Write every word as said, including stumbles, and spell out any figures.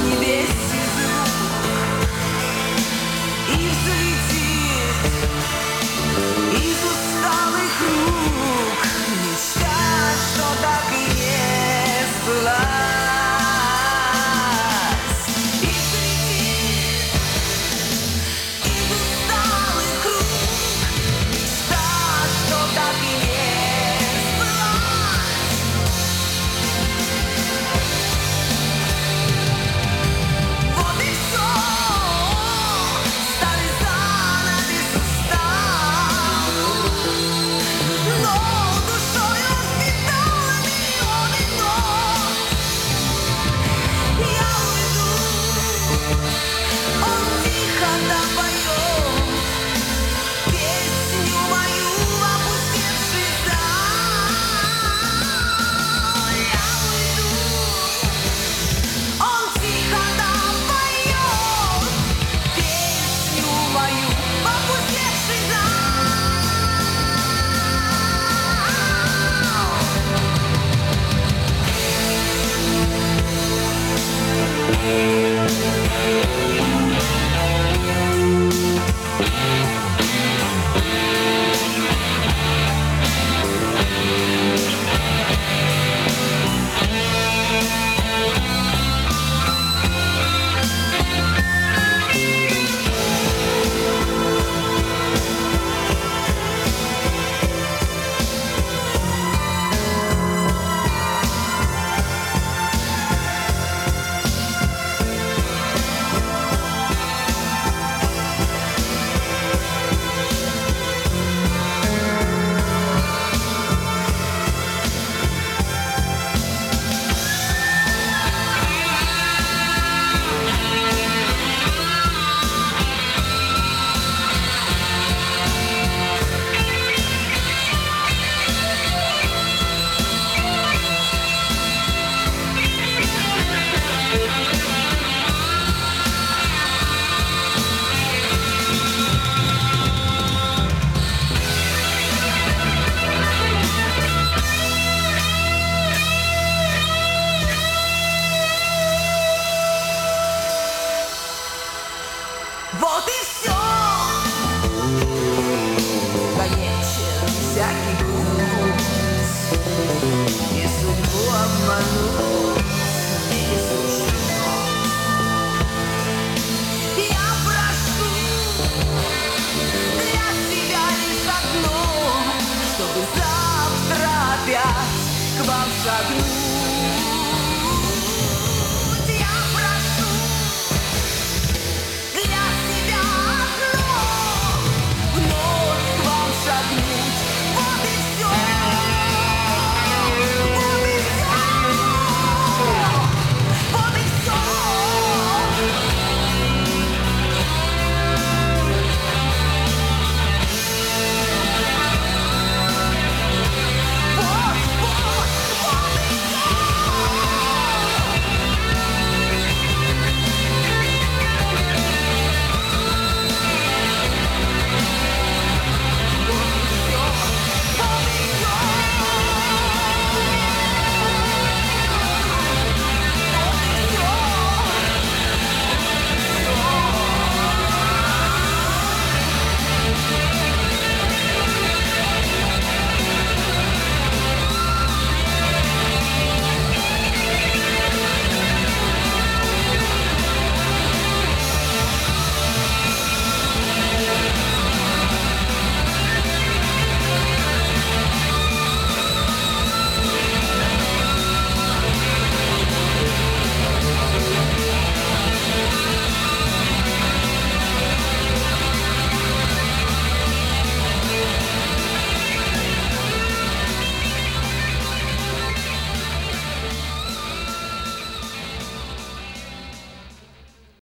небесе звук и взлетит из усталых рук мечта, что так и не сбылась. И взлетит из усталых рук мечта, что так и не сбылась. Вот и все, старый занавес устал, но душою впитала миллионы нот. Я уйду, он тихо напоет песню мою в опустевший зал. Я уйду, он тихо напоет песню мою в опустевший зал. Вот и все. Конечен всякий путь, и судьбу обмануть не суждено. Я прошу для себя лишь одно, чтобы завтра опять к вам шагнуть.